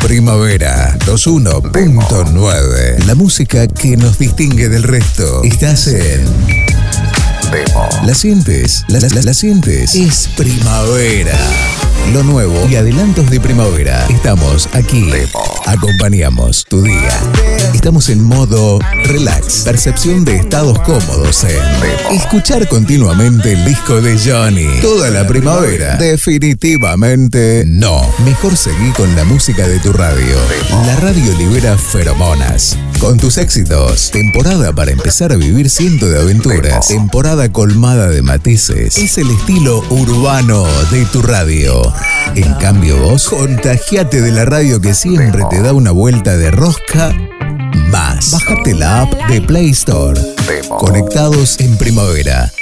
Primavera 21.9. La música que nos distingue del resto. Estás en Demo. ¿La sientes? ¿La sientes? Es primavera. Lo nuevo y adelantos de primavera. Estamos aquí. Demo. Acompañamos tu día. Estamos en modo relax. Percepción de estados cómodos en Demo. Escuchar continuamente el disco de Johnny. Toda la primavera. Definitivamente no. Mejor seguí con la música de tu radio. Demo. La radio libera feromonas. Con tus éxitos. Temporada para empezar a vivir cientos de aventuras. Demo. Temporada colmada de matices. Es el estilo urbano de tu radio. En cambio vos, contagiate de la radio que siempre te da una vuelta de rosca más. Bájate la app de Play Store. Conectados en primavera.